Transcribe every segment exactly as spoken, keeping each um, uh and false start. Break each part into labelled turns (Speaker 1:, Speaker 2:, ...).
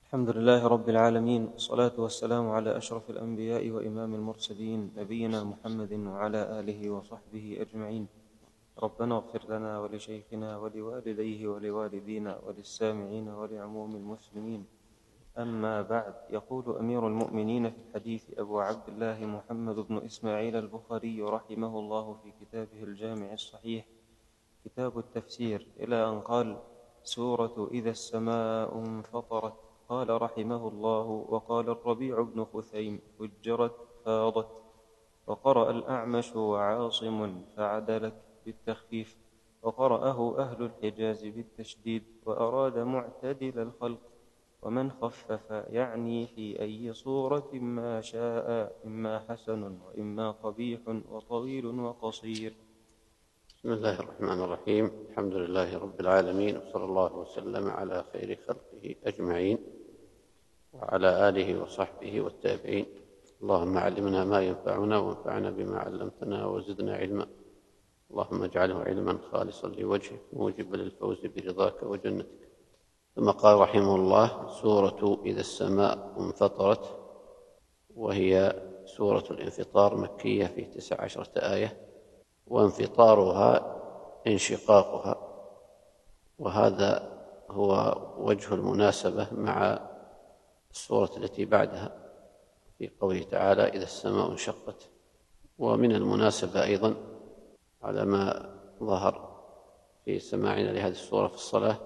Speaker 1: الحمد لله رب العالمين، والصلاة والسلام على أشرف الأنبياء وإمام المرسلين، نبينا محمد وعلى آله وصحبه أجمعين. ربنا اغفر لنا ولشيخنا ولوالديه ولوالدينا وللسامعين ولعموم المسلمين. أما بعد، يقول أمير المؤمنين في الحديث أبو عبد الله محمد بن إسماعيل البخاري رحمه الله في كتابه الجامع الصحيح كتاب التفسير إلى أن قال: سورة إذا السماء انفطرت. قال رحمه الله: وقال الربيع بن خثيم: فجرت فاضت. وقرأ الأعمش وعاصم فعدلت بالتخفيف، وقرأه أهل الحجاز بالتشديد، وأراد معتدل الخلق. ومن خفف يعني في أي صورة ما شاء، إما حسن وإما قبيح وطويل وقصير.
Speaker 2: بسم الله الرحمن الرحيم. الحمد لله رب العالمين، وصلى الله وسلم على خير خلقه أجمعين وعلى آله وصحبه والتابعين. اللهم علمنا ما ينفعنا وانفعنا بما علمتنا وزدنا علما. اللهم اجعله علما خالصا لوجهك موجبا للفوز برضاك وجنتك. ثم قال رحمه الله: سورة إذا السماء انفطرت، وهي سورة الانفطار، مكية في تسع عشرة آية، وانفطارها انشقاقها، وهذا هو وجه المناسبة مع السورة التي بعدها في قوله تعالى: إذا السماء انشقت. ومن المناسبة أيضا على ما ظهر في سماعنا لهذه السورة في الصلاة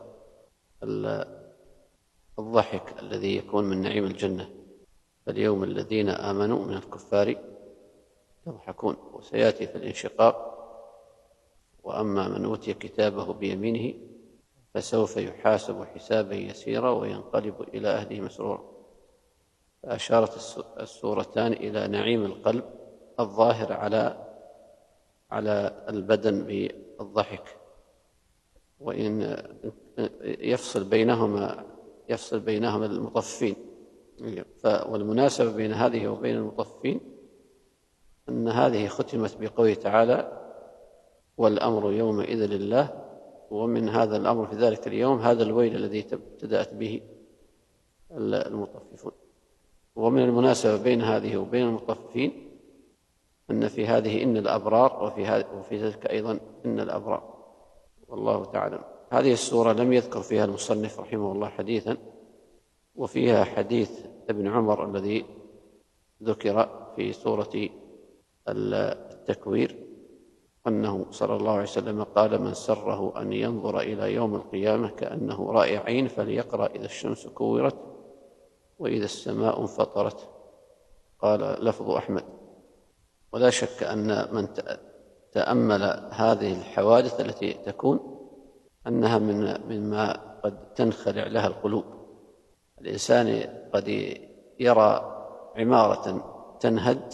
Speaker 2: الضحك الذي يكون من نعيم الجنة. فاليوم الذين آمنوا من الكفار يضحكون. وسيأتي في الانشقاق: وأما من أوتي كتابه بيمينه فسوف يحاسب حسابا يسيرا وينقلب إلى أهله مسرورا. فأشارت السورتان إلى نعيم القلب الظاهر على على البدن بالضحك، وإن يفصل بينهما يفصل بينهما المطفين. والمناسبة بين هذه وبين المطفين أن هذه ختمت بقوله تعالى: والأمر يومئذ لله. ومن هذا الأمر في ذلك اليوم هذا الويل الذي ابتدأت به المطففون. ومن المناسبة بين هذه وبين المطففين أن في هذه إن الأبرار، وفي, وفي ذلك أيضا إن الأبرار، والله تعالى. هذه السورة لم يذكر فيها المصنف رحمه الله حديثا، وفيها حديث ابن عمر الذي ذكر في سورة التكوير أنه صلى الله عليه وسلم قال: من سره أن ينظر إلى يوم القيامة كأنه رأي عين فليقرأ إذا الشمس كورت وإذا السماء انفطرت. قال لفظ أحمد. ولا شك أن من تأمل هذه الحوادث التي تكون أنها من مما قد تنخلع لها القلوب. الإنسان قد يرى عمارة تنهد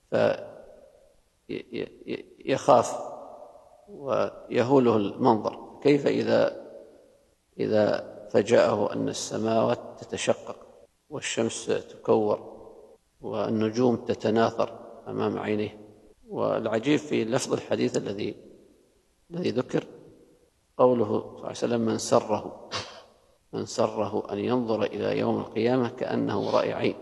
Speaker 2: فيخاف ويهوله المنظر، كيف إذا إذا فجأه أن السماوات تتشقق والشمس تكور والنجوم تتناثر أمام عينيه. والعجيب في لفظ الحديث الذي الذي ذكر قوله صلى الله عليه وسلم: من سره من سره أن ينظر إلى يوم القيامة كأنه رأي عين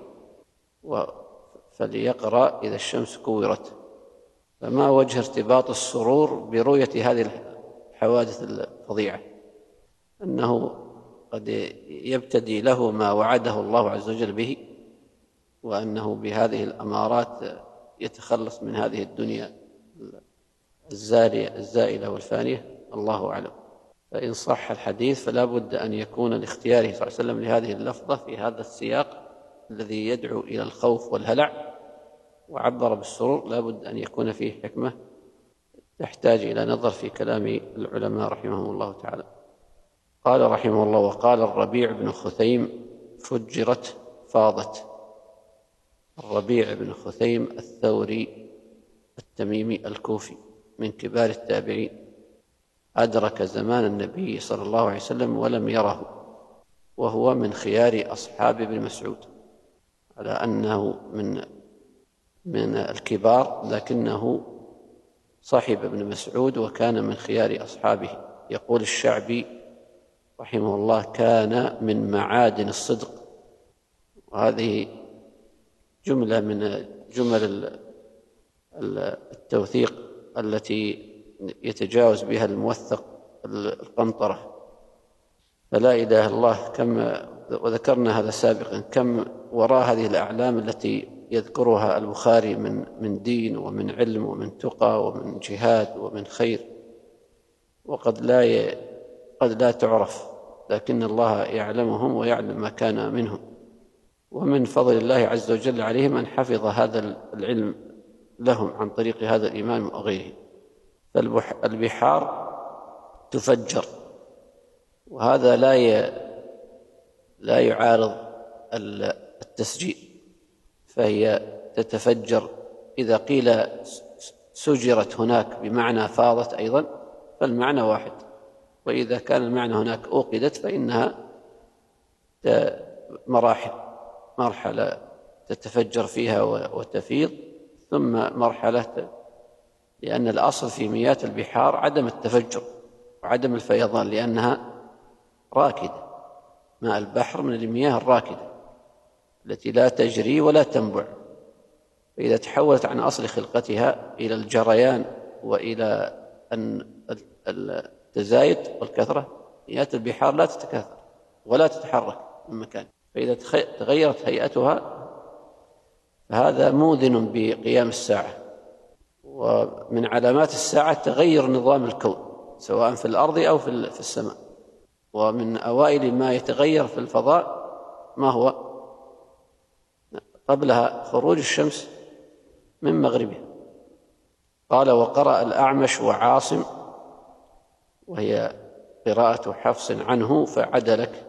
Speaker 2: فليقرأ إذا الشمس كورت. فما وجه ارتباط السرور برؤية هذه الحوادث الفظيعة؟ أنه قد يبتدي له ما وعده الله عز وجل به، وأنه بهذه الأمارات يتخلص من هذه الدنيا الزالية الزائلة والفانية، الله أعلم. فإن صح الحديث فلا بد أن يكون لاختياره صلى الله عليه وسلم لهذه اللفظة في هذا السياق الذي يدعو إلى الخوف والهلع، وعبر بالسرور، لا بد أن يكون فيه حكمة تحتاج إلى نظر في كلام العلماء رحمهم الله تعالى. قال رحمه الله: وقال الربيع بن خثيم: فجرت فاضت. الربيع بن خثيم الثوري التميمي الكوفي من كبار التابعين، أدرك زمان النبي صلى الله عليه وسلم ولم يره، وهو من خيار أصحاب ابن مسعود، على أنه من من الكبار لكنه صاحب ابن مسعود وكان من خيار أصحابه. يقول الشعبي رحمه الله: كان من معادن الصدق وهذه جملة من جمل التوثيق التي يتجاوز بها الموثق القنطرة. فلا إله إلا الله، كم وذكرنا هذا سابقا، كم وراء هذه الأعلام التي يذكرها البخاري من من دين ومن علم ومن تقى ومن جهاد ومن خير، وقد لا ي... قد لا تعرف، لكن الله يعلمهم ويعلم ما كان منهم. ومن فضل الله عز وجل عليهم أن حفظ هذا العلم لهم عن طريق هذا الإمام وغيره. فالبحار تفجر، وهذا لا ي... لا يعارض التسجيل، فهي تتفجر. إذا قيل سجرت هناك بمعنى فاضت أيضا فالمعنى واحد، وإذا كان المعنى هناك أوقدت فإنها مراحل، مرحلة تتفجر فيها وتفيض، ثم مرحلة، لأن الأصل في مياه البحار عدم التفجر وعدم الفيضان، لأنها راكدة. ماء البحر من المياه الراكدة التي لا تجري ولا تنبع، فإذا تحولت عن أصل خلقتها إلى الجريان وإلى التزايد والكثرة، مياه البحار لا تتكاثر ولا تتحرك من مكان. فإذا تغيرت هيئتها فهذا موذن بقيام الساعة. ومن علامات الساعة تغير نظام الكون سواء في الأرض أو في السماء. ومن أوائل ما يتغير في الفضاء ما هو؟ قبلها خروج الشمس من مغربها. قال: وقرأ الأعمش وعاصم، وهي قراءة حفص عنه فعدلك،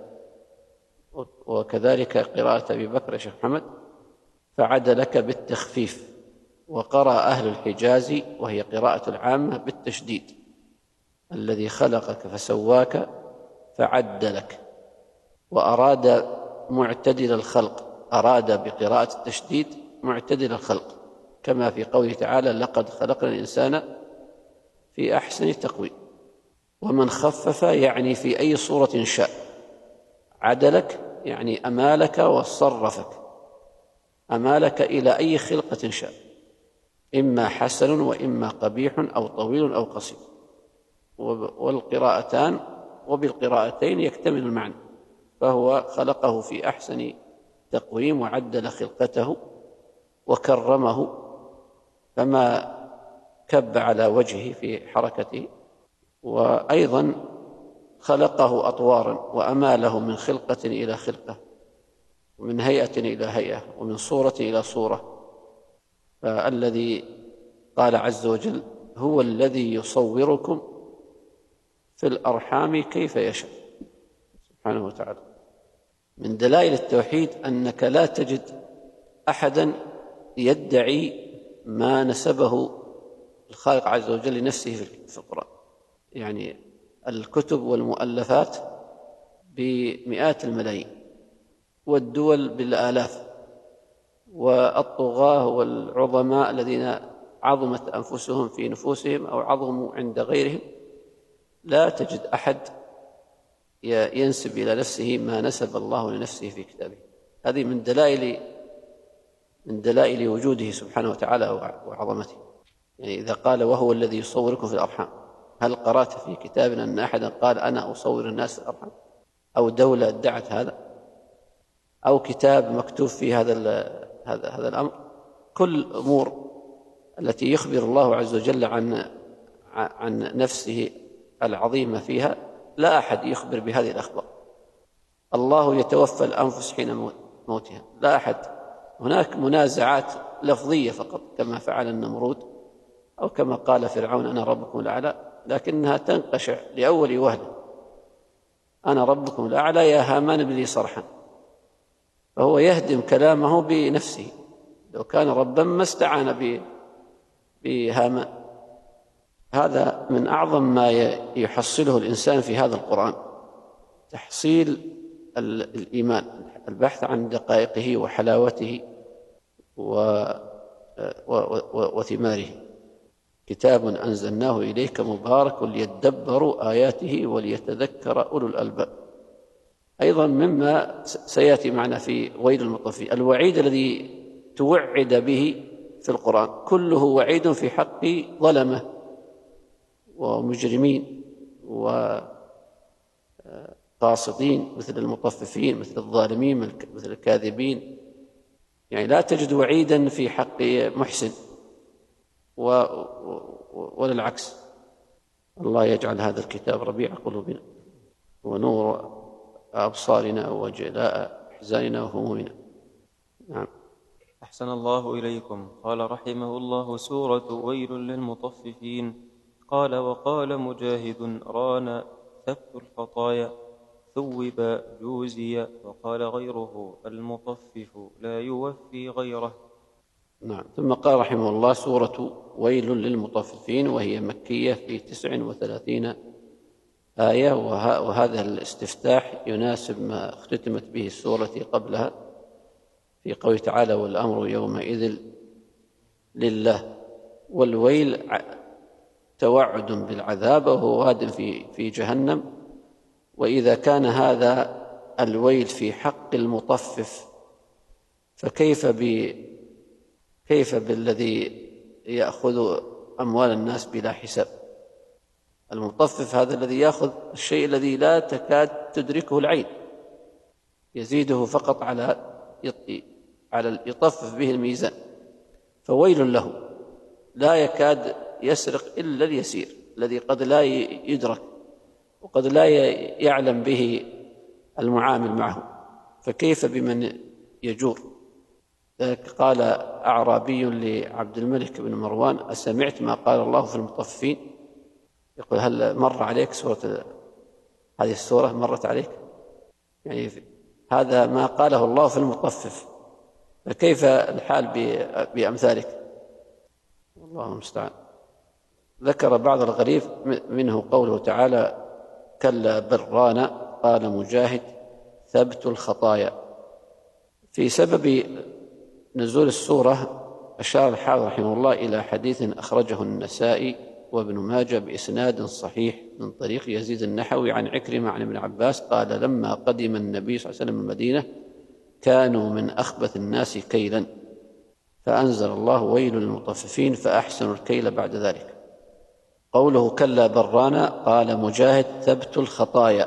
Speaker 2: وكذلك قراءة أبي بكر يا شيخ محمد فعدلك بالتخفيف. وقرأ أهل الحجاز وهي قراءة العامة بالتشديد: الذي خلقك فسواك فعدلك. وأراد معتدل الخلق، أراد بقراءة التشديد معتدل الخلق، كما في قوله تعالى: لقد خلقنا الإنسان في أحسن تقويم. ومن خفف يعني في أي صورة شاء، عدلك يعني أمالك وصرفك، أمالك إلى أي خلقة شاء، إما حسن وإما قبيح أو طويل أو قصير. والقراءتان وبالقراءتين يكتمل المعنى، فهو خلقه في أحسن تقويم وعدل خلقته وكرمه، فما كب على وجهه في حركته. وأيضا خلقه أطوارا وأماله من خلقة إلى خلقة، ومن هيئة إلى هيئة، ومن صورة إلى صورة. فالذي قال عز وجل: هو الذي يصوركم في الأرحام كيف يشاء، سبحانه وتعالى. من دلائل التوحيد أنك لا تجد أحدا يدعي ما نسبه الخالق عز وجل لنفسه في القرآن. يعني الكتب والمؤلفات بمئات الملايين، والدول بالآلاف، والطغاة والعظماء الذين عظمت أنفسهم في نفوسهم أو عظموا عند غيرهم، لا تجد أحد ينسب إلى نفسه ما نسب الله لنفسه في كتابه. هذه من دلائل من دلائل وجوده سبحانه وتعالى وعظمته. يعني إذا قال: وهو الذي يصوركم في الأرحام، هل قرأت في كتابنا أن أحدا قال: أنا أصور الناس في الأرحام؟ أو دولة ادعت هذا؟ أو كتاب مكتوب في هذا هذا هذا الأمر؟ كل الأمور التي يخبر الله عز وجل عن عن نفسه العظيمة فيها لا أحد يخبر بهذه الأخبار. الله يتوفى الأنفس حين موتها، لا أحد. هناك منازعات لفظية فقط، كما فعل النمرود أو كما قال فرعون: أنا ربكم الأعلى، لكنها تنقشع لأول وهلة: أنا ربكم الأعلى يا هامان ابن لي صرحا. فهو يهدم كلامه بنفسه. لو كان ربا ما استعان بهامان. هذا من أعظم ما يحصله الإنسان في هذا القرآن، تحصيل الإيمان، البحث عن دقائقه وحلاوته وثماره. كتاب أنزلناه إليك مبارك ليدبروا آياته وليتذكر أولو الألباب. أيضا مما سيأتي معنا في ويل المطففين الوعيد الذي توعد به في القرآن كله وعيد في حق ظلمة ومجرمين وقاسطين مثل المطففين مثل الظالمين مثل الكاذبين. يعني لا تجد وعيدا في حق محسن ولا العكس. الله يجعل هذا الكتاب ربيع قلوبنا ونور أبصارنا وجلاء أحزاننا وهمومنا. نعم.
Speaker 1: أحسن الله إليكم. قال رحمه الله: سورة ويل للمطففين. قال: وقال مجاهد: ران ثبت الخطايا، ثوب جوزي. وقال غيره: المطفف لا يوفي غيره.
Speaker 2: نعم. ثم قال رحمه الله: سورة ويل للمطففين، وهي مكية في تسع وثلاثين آية، وهذا الاستفتاح يناسب ما اختتمت به السورة قبلها في قوله تعالى: والأمر يومئذ لله. والويل توعد بالعذاب وهو واد في في جهنم. وإذا كان هذا الويل في حق المطفف فكيف ب كيف بالذي يأخذ أموال الناس بلا حساب؟ المطفف هذا الذي يأخذ الشيء الذي لا تكاد تدركه العين، يزيده فقط على على يطفف به الميزان، فويل له. لا يكاد يسرق إلا اليسير الذي قد لا يدرك وقد لا يعلم به المعامل معه، فكيف بمن يجور؟ قال أعرابي لعبد الملك بن مروان: أسمعت ما قال الله في المطففين؟ يقول: هل مر عليك سورة هذه السورة مرت عليك؟ يعني هذا ما قاله الله في المطفف، فكيف الحال بأمثالك؟ والله المستعان. ذكر بعض الغريب منه قوله تعالى: كلا بل ران. قال مجاهد: ثبت الخطايا. في سبب نزول السورة أشار الحافظ رحمه الله إلى حديث أخرجه النسائي وابن ماجه بإسناد صحيح من طريق يزيد النحوي عن عكرمة عن ابن عباس قال: لما قدم النبي صلى الله عليه وسلم المدينة كانوا من أخبث الناس كيلا، فأنزل الله: ويل للمطففين فأحسنوا الكيل بعد ذلك. قوله كلا بل ران، قال مجاهد: ثبت الخطايا.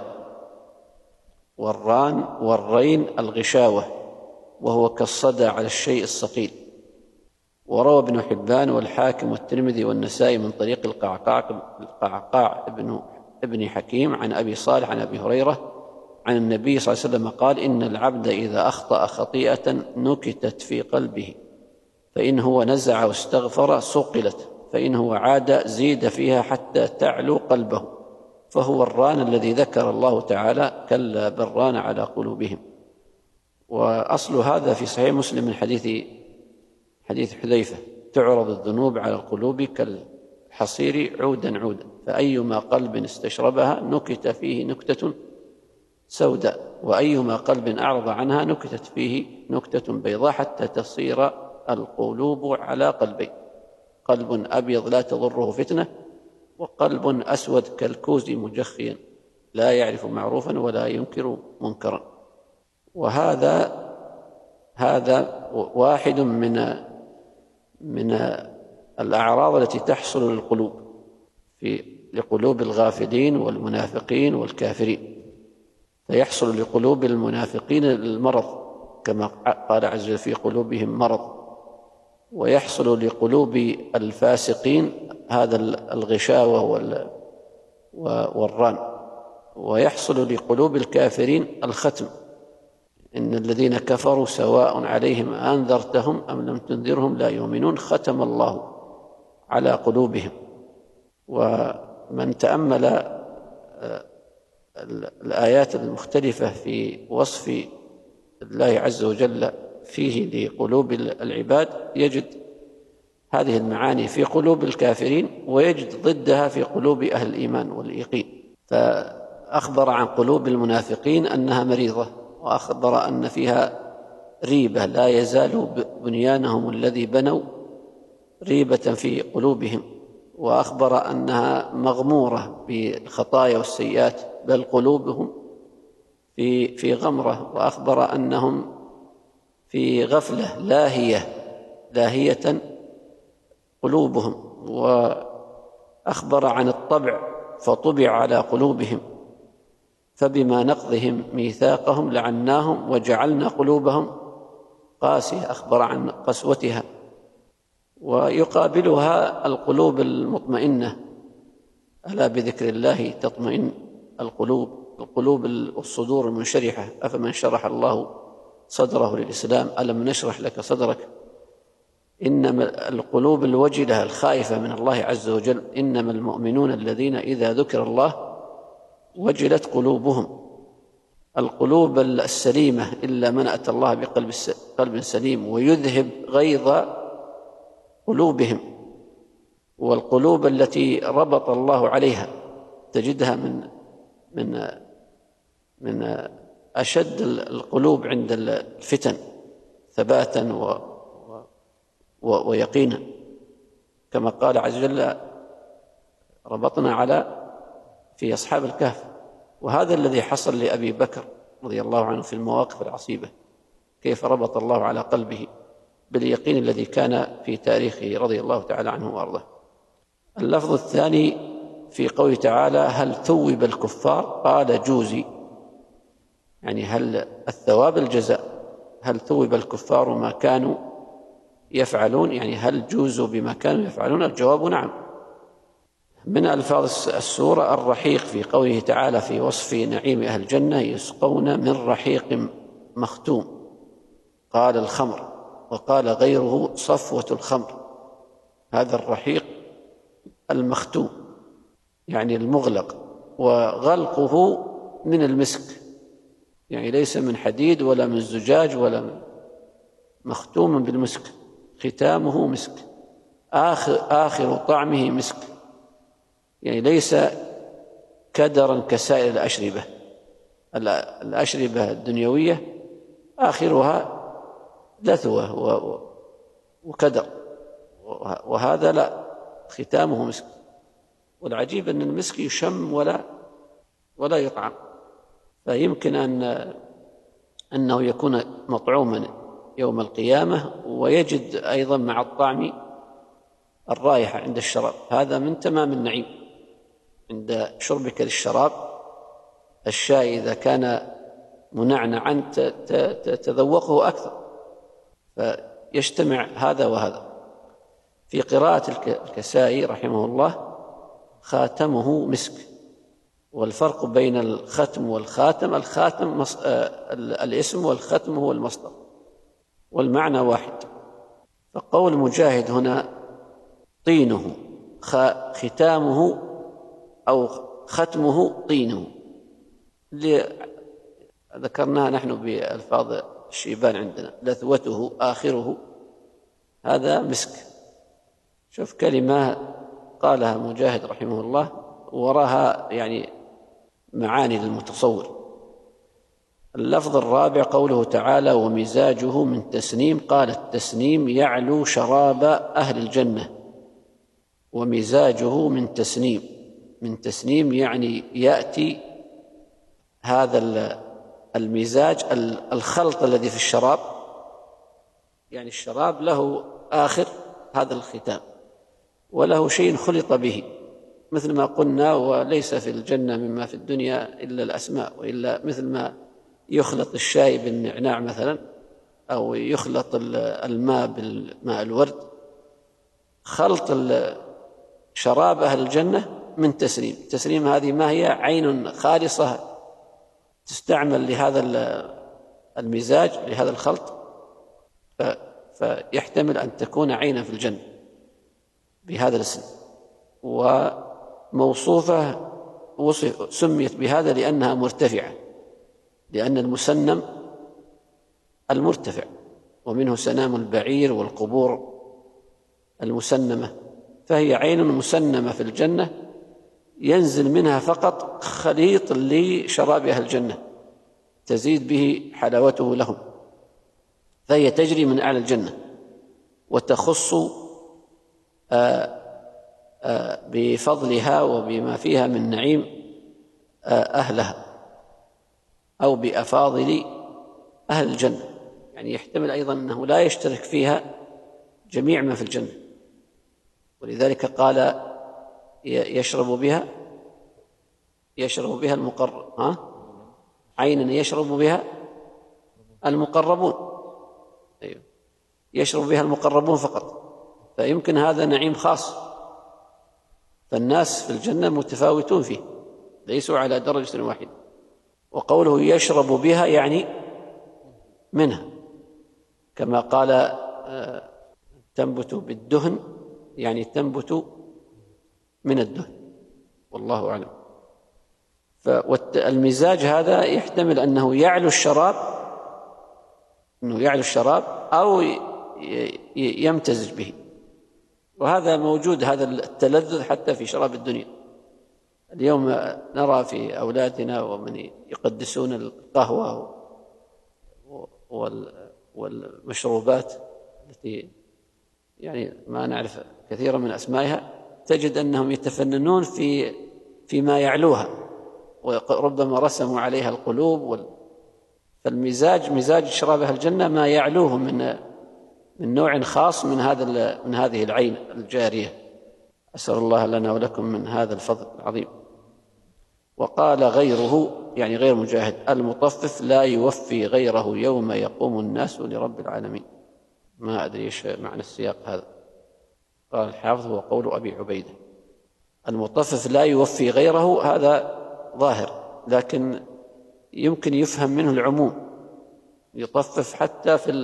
Speaker 2: والران والرين الغشاوة، وهو كالصدى على الشيء الثقيل. وروى ابن حبان والحاكم والترمذي والنسائي من طريق القعقاع, القعقاع ابن, ابن حكيم عن أبي صالح عن أبي هريرة عن النبي صلى الله عليه وسلم قال: إن العبد إذا أخطأ خطيئة نكتت في قلبه، فإن هو نزع واستغفر صقلت، فإن هو عاد زيد فيها حتى تعلو قلبه، فهو الران الذي ذكر الله تعالى: كلا بل ران على قلوبهم. وأصل هذا في صحيح مسلم من حديث حديث حذيفة: تعرض الذنوب على القلوب كالحصير عودا عودا، فأيما قلب استشربها نكت فيه نكتة سوداء، وأيما قلب أعرض عنها نكتت فيه نكتة بيضاء، حتى تصير القلوب على قلبين: قلب أبيض لا تضره فتنة، وقلب أسود كالكوز مجخيا لا يعرف معروفا ولا ينكر منكرا. وهذا هذا واحد من من الأعراض التي تحصل للقلوب في لقلوب الغافلين والمنافقين والكافرين. فيحصل لقلوب المنافقين المرض كما قال عز وجل: في قلوبهم مرض. ويحصل لقلوب الفاسقين هذا الغشاوة والران. ويحصل لقلوب الكافرين الختم: إن الذين كفروا سواء عليهم أنذرتهم أم لم تنذرهم لا يؤمنون، ختم الله على قلوبهم. ومن تأمل الآيات المختلفة في وصف الله عز وجل فيه لقلوب العباد يجد هذه المعاني في قلوب الكافرين، ويجد ضدها في قلوب أهل الإيمان واليقين. فأخبر عن قلوب المنافقين أنها مريضة، وأخبر أن فيها ريبة لا يزال بنيانهم الذي بنوا ريبة في قلوبهم، وأخبر أنها مغمورة بالخطايا والسيئات، بل قلوبهم في في غمرة، وأخبر أنهم في غفلة لاهية لاهية قلوبهم، وأخبر عن الطبع فطبع على قلوبهم، فبما نقضهم ميثاقهم لعناهم وجعلنا قلوبهم قاسية، أخبر عن قسوتها. ويقابلها القلوب المطمئنة، ألا بذكر الله تطمئن القلوب، القلوب الصدور المنشرحة. أفمن شرح الله صدره للإسلام ألم نشرح لك صدرك. إنما القلوب الوجلة الخائفة من الله عز وجل، إنما المؤمنون الذين إذا ذكر الله وجلت قلوبهم. القلوب السليمة إلا من أتى الله بقلب قلب سليم ويذهب غيظ قلوبهم. والقلوب التي ربط الله عليها تجدها من من من أشد القلوب عند الفتن ثباتا و و ويقينا، كما قال عز وجل: ربطنا على في أصحاب الكهف. وهذا الذي حصل لأبي بكر رضي الله عنه في المواقف العصيبة، كيف ربط الله على قلبه باليقين الذي كان في تاريخه رضي الله تعالى عنه وأرضاه. اللفظ الثاني في قوله تعالى: هل ثوب الكفار؟ قال جوزي، يعني هل الثواب الجزاء، هل ثوب الكفار ما كانوا يفعلون، يعني هل جوزوا بما كانوا يفعلون؟ الجواب نعم. من ألفاظ السورة الرحيق في قوله تعالى في وصف نعيم أهل الجنة: يسقون من رحيق مختوم. قال الخمر، وقال غيره صفوة الخمر. هذا الرحيق المختوم يعني المغلق، وغلقه من المسك، يعني ليس من حديد ولا من زجاج ولا من مختوم بالمسك، ختامه مسك، آخر, آخر طعمه مسك، يعني ليس كدرا كسائر الأشربة. الأشربة الدنيوية آخرها لثوة وكدر، وهذا لا، ختامه مسك. والعجيب أن المسك يشم ولا ولا يطعم، فيمكن أن أنه يكون مطعوما يوم القيامة ويجد أيضا مع الطعم الرائحة عند الشراب. هذا من تمام النعيم عند شربك للشراب. الشاي إذا كان منعنعا تذوقه أكثر، فيجتمع هذا وهذا. في قراءة الكسائي رحمه الله: خاتمه مسك. والفرق بين الختم والخاتم: الخاتم مص... الاسم، والختم هو المصدر، والمعنى واحد. فقول مجاهد هنا: طينه، ختامه أو ختمه طينه، ذكرناها نحن بألفاظ الشيبان عندنا: لثوته آخره، هذا مسك. شوف كلمة قالها مجاهد رحمه الله وراها يعني معاني للمتصور. اللفظ الرابع قوله تعالى: ومزاجه من تسنيم. قال التسنيم يعلو شراب أهل الجنة. ومزاجه من تسنيم، من تسنيم يعني يأتي هذا المزاج الخلط الذي في الشراب، يعني الشراب له آخر هذا الختام، وله شيء خلط به، مثل ما قلنا: وليس في الجنة مما في الدنيا إلا الأسماء، وإلا مثل ما يخلط الشاي بالنعناع مثلا، أو يخلط الماء بالماء الورد. خلط شراب أهل الجنة من تسنيم. تسنيم هذه ما هي؟ عين خالصة تستعمل لهذا المزاج، لهذا الخلط، فيحتمل أن تكون عينا في الجنة بهذا الاسم. وموصوفة وصف سميت بهذا لأنها مرتفعة، لأن المسنم المرتفع، ومنه سنام البعير والقبور المسنمة، فهي عين مسنمة في الجنة ينزل منها فقط خليط لشراب أهل الجنة تزيد به حلاوته لهم، فهي تجري من أعلى الجنة وتخص آآ آآ بفضلها وبما فيها من نعيم أهلها. أو بأفاضل أهل الجنة، يعني يحتمل أيضا أنه لا يشترك فيها جميع ما في الجنة، ولذلك قال يشرب بها يشرب بها المقرب ها عينا يشرب بها المقربون، أيوه يشرب بها المقربون فقط، فيمكن هذا نعيم خاص، فالناس في الجنة متفاوتون فيه ليسوا على درجة واحدة. وقوله يشرب بها يعني منها، كما قال تنبت بالدهن يعني تنبت من الدهن، والله أعلم. فالمزاج هذا يحتمل أنه يعلو الشراب أنه يعلو الشراب أو يمتزج به، وهذا موجود، هذا التلذذ حتى في شراب الدنيا. اليوم نرى في أولادنا ومن يقدسون القهوة والمشروبات التي يعني ما نعرف كثيرا من أسمائها، تجد أنهم يتفننون في فيما يعلوها، وربما رسموا عليها القلوب وال... فالمزاج مزاج شراب أهل الجنة ما يعلوه من من نوع خاص من هذا من هذه العين الجارية. أسأل الله لنا ولكم من هذا الفضل العظيم. وقال غيره يعني غير مجاهد: المطفف لا يوفي غيره يوم يقوم الناس لرب العالمين. ما أدري إيش معنى السياق هذا. قال الحافظ: هو قول أبي عبيدة. المطفف لا يوفي غيره، هذا ظاهر، لكن يمكن يفهم منه العموم، يطفف حتى في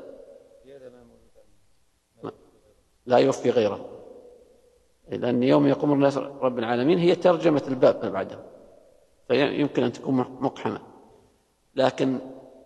Speaker 2: لا يوفي غيره، لأن يوم يقوم الناس رب العالمين هي ترجمة الباب اللي بعده، فيمكن أن تكون مقحمة. لكن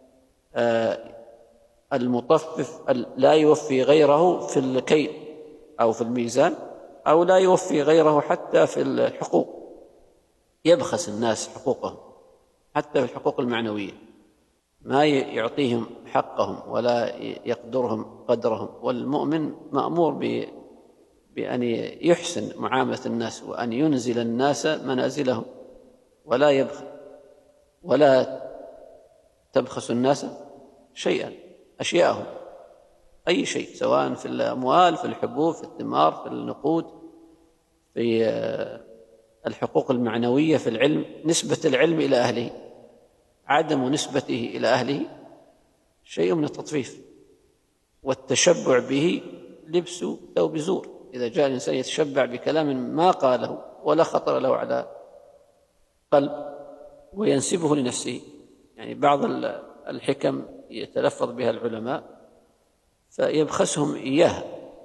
Speaker 2: المطفف لا يوفي غيره في الكيل أو في الميزان، أو لا يوفي غيره حتى في الحقوق، يبخس الناس حقوقهم حتى في الحقوق المعنوية، ما يعطيهم حقهم ولا يقدرهم قدرهم. والمؤمن مأمور بأن يحسن معاملة الناس وأن ينزل الناس منازلهم، ولا يبخس ولا تبخس الناس شيئا أشياءهم، أي شيء، سواء في الأموال، في الحبوب، في الثمار، في النقود، في الحقوق المعنوية، في العلم، نسبة العلم إلى أهله، عدم نسبته إلى أهله شيء من التطفيف. والتشبع به لبس ثوب زور، إذا جاء الإنسان يتشبع بكلام ما قاله ولا خطر له على قلب وينسبه لنفسه، يعني بعض الحكم يتلفظ بها العلماء فيبخسهم إياها،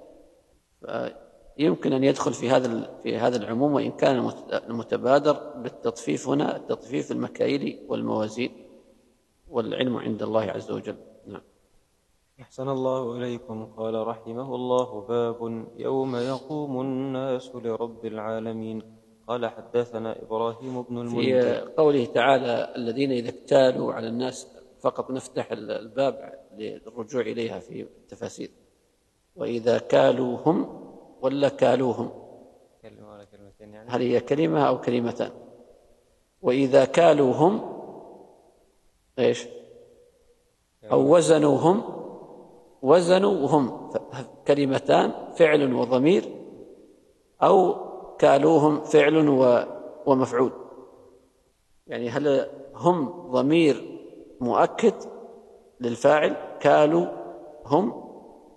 Speaker 2: فيمكن أن يدخل في هذا في هذا العموم، وإن كان المتبادر بالتطفيف هنا التطفيف المكاييل والموازين، والعلم عند الله عز وجل. نعم.
Speaker 1: أحسن الله إليكم. قال رحمه الله: باب يوم يقوم الناس لرب العالمين. قال حدثنا إبراهيم بن المنذر.
Speaker 2: في قوله تعالى: الذين إذا اكتالوا على الناس، فقط نفتح الباب للرجوع إليها في التفاسير. وإذا كالوهم ولا كالوهم،
Speaker 1: كلمة ولا كلمتين يعني؟
Speaker 2: هل هي كلمة أو كلمتان؟ وإذا كالوهم إيش؟ أو وزنوهم، وزنوهم كلمتان، فعل وضمير، أو كالوهم فعل ومفعول. يعني هل هم ضمير مؤكد للفاعل، كالوا هم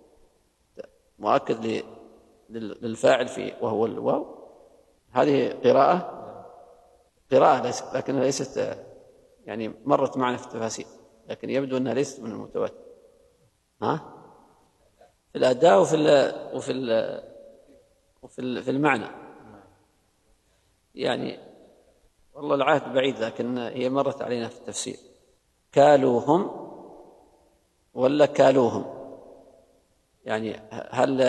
Speaker 2: مؤكد للفاعل في وهو الواو. هذه قراءة قراءة ليست، لكنها ليست يعني مرت معنا في التفاسير، لكن يبدو أنها ليست من المتواتر. ها في الأداء وفي ال وفي ال وفي ال في المعنى، يعني والله العهد بعيد، لكن هي مرت علينا في التفسير. كالوهم ولا كالوهم، يعني هل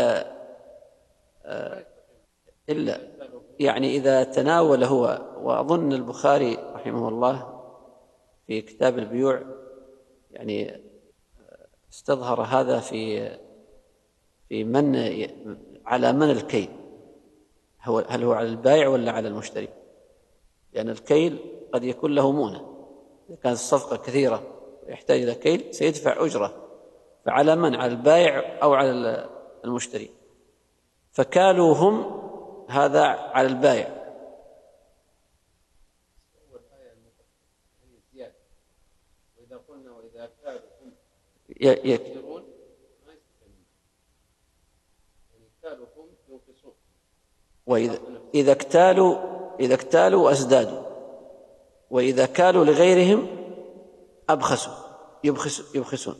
Speaker 2: إلا يعني إذا تناول هو. وأظن البخاري رحمه الله في كتاب البيوع يعني استظهر هذا في في من على من الكيل، هو هل هو على البائع ولا على المشتري؟ لأن الكيل قد يكون له مونة، إذا كانت الصفقة كثيرة ويحتاج إلى كيل سيدفع أجرة، فعلى من؟ على البائع أو على المشتري؟ فكالوهم هذا على البائع. يكثرون وإذا إذا اكتالوا إذا اكتالوا أزدادوا، وإذا كالوا لغيرهم أبخسوا يبخس يبخسون.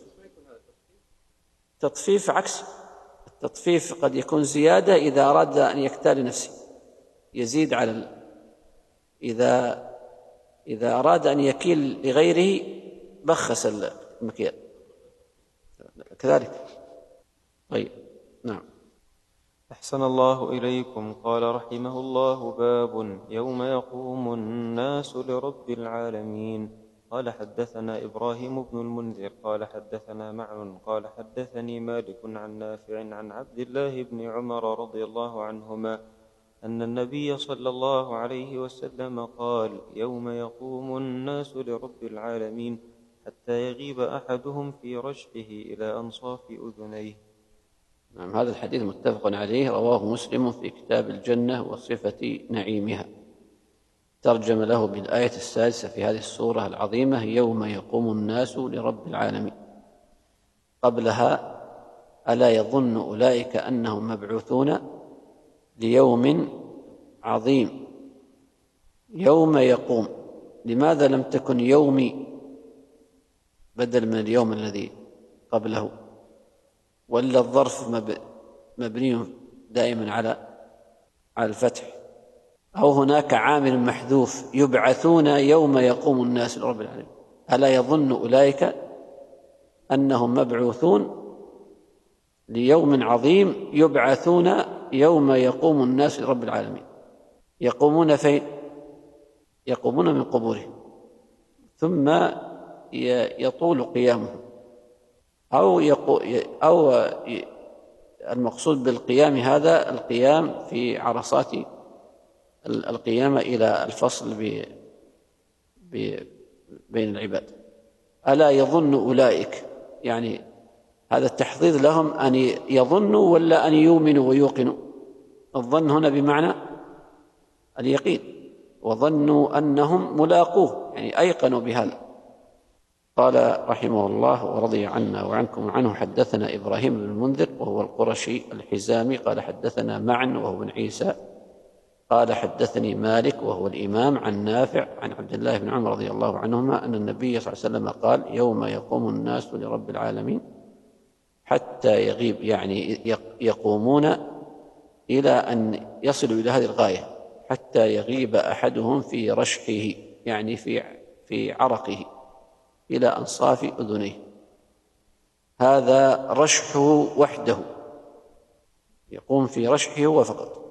Speaker 2: تطفيف عكس التطفيف، قد يكون زيادة إذا أراد أن يكتال نفسه يزيد على ال... إذا إذا أراد أن يكيل لغيره بخس المكيال كذلك. طيب نعم.
Speaker 1: أحسن الله إليكم. قال رحمه الله: باب يوم يقوم الناس لرب العالمين. قال حدثنا إبراهيم بن المنذر قال حدثنا معن قال حدثني مالك عن نافع عن عبد الله بن عمر رضي الله عنهما أن النبي صلى الله عليه وسلم قال: يوم يقوم الناس لرب العالمين حتى يغيب أحدهم في رشحه إلى أنصاف أذنيه.
Speaker 2: نعم، هذا الحديث متفق عليه، رواه مسلم في كتاب الجنة وصفة نعيمها، ترجم له بالآية السادسة في هذه السورة العظيمة: يوم يقوم الناس لرب العالمين. قبلها: ألا يظن أولئك أنهم مبعوثون ليوم عظيم. يوم يقوم، لماذا لم تكن يومي بدل من اليوم الذي قبله؟ ولا الظرف مبني دائما على على الفتح؟ أو هناك عامل محذوف: يبعثون يوم يقوم الناس لرب العالمين. ألا يظن أولئك أنهم مبعوثون ليوم عظيم يبعثون يوم يقوم الناس لرب العالمين. يقومون فين؟ يقومون من قبورهم ثم يطول قيامهم، أو, أو المقصود بالقيام هذا القيام في عرصات القيامة إلى الفصل بين العباد. ألا يظن أولئك، يعني هذا التحضيض لهم أن يظنوا ولا أن يؤمنوا ويوقنوا؟ الظن هنا بمعنى اليقين، وظنوا أنهم ملاقوه، يعني أيقنوا بهذا. قال رحمه الله ورضي عنا وعنكم وعنه: حدثنا إبراهيم بن المنذر وهو القرشي الحزامي قال حدثنا معن وهو بن عيسى قال حدثني مالك وهو الإمام عن نافع عن عبد الله بن عمر رضي الله عنهما أن النبي صلى الله عليه وسلم قال: يوم يقوم الناس لرب العالمين حتى يغيب، يعني يقومون إلى أن يصلوا إلى هذه الغاية، حتى يغيب أحدهم في رشحه، يعني في في عرقه، إلى أنصاف أذنيه. هذا رشحه وحده، يقوم في رشحه هو فقط.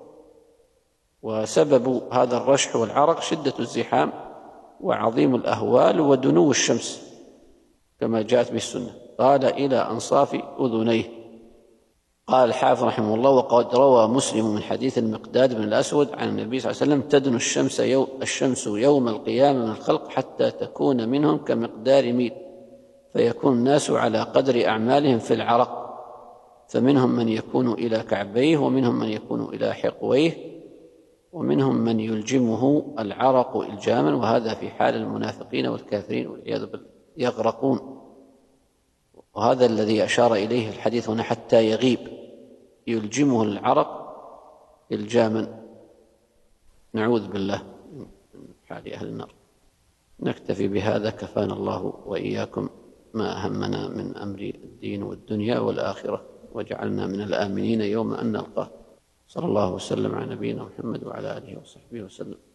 Speaker 2: وسبب هذا الرشح والعرق شدة الزحام وعظيم الأهوال ودنو الشمس كما جاءت بالسنة. قال: إلى أنصاف أذنيه. قال الحافظ رحمه الله: وقد روى مسلم من حديث المقداد بن الأسود عن النبي صلى الله عليه وسلم: تدنو الشمس يوم, الشمس يوم القيامة من الخلق حتى تكون منهم كمقدار ميل، فيكون الناس على قدر أعمالهم في العرق، فمنهم من يكون إلى كعبيه، ومنهم من يكون إلى حقويه، ومنهم من يلجمه العرق إلجاما، وهذا في حال المنافقين والكافرين والعياذ بالله، يغرقون. وهذا الذي أشار إليه الحديث هنا: حتى يغيب، يلجمه العرق إلجاما، نعوذ بالله من حال أهل النار. نكتفي بهذا، كفانا الله وإياكم ما أهمنا من أمر الدين والدنيا والآخرة، وجعلنا من الآمنين يوم أن نلقاه. صلى الله وسلم على نبينا محمد وعلى آله وصحبه وسلم.